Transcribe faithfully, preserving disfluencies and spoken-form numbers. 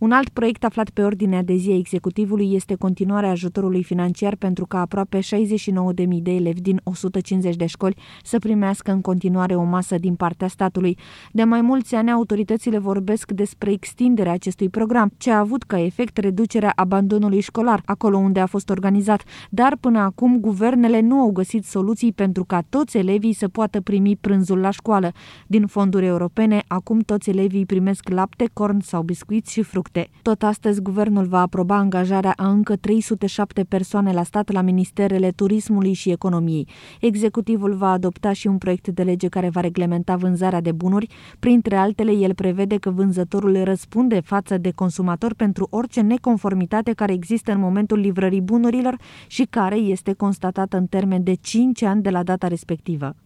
Un alt proiect aflat pe ordinea de zi a executivului este continuarea ajutorului financiar pentru ca aproape șaizeci și nouă de mii de elevi din o sută cincizeci de școli să primească în continuare o masă din partea statului. De mai mulți ani, autoritățile vorbesc despre extinderea acestui program, ce a avut ca efect reducerea abandonului școlar, acolo unde a fost organizat, dar până acum guvernele nu au găsit soluții pentru ca toți elevii să poată primi prânzul la școală. Din fonduri europene, acum toți elevii primesc lapte, corn sau biscuiți și fructe. Tot astăzi, guvernul va aproba angajarea a încă trei sute șapte persoane la stat la ministerele turismului și economiei. Executivul va adopta și un proiect de lege care va reglementa vânzarea de bunuri. Printre altele, el prevede că vânzătorul răspunde față de consumator pentru orice neconformitate care există în momentul livrării bunurilor și care este constatată în termen de cinci ani de la data respectivă.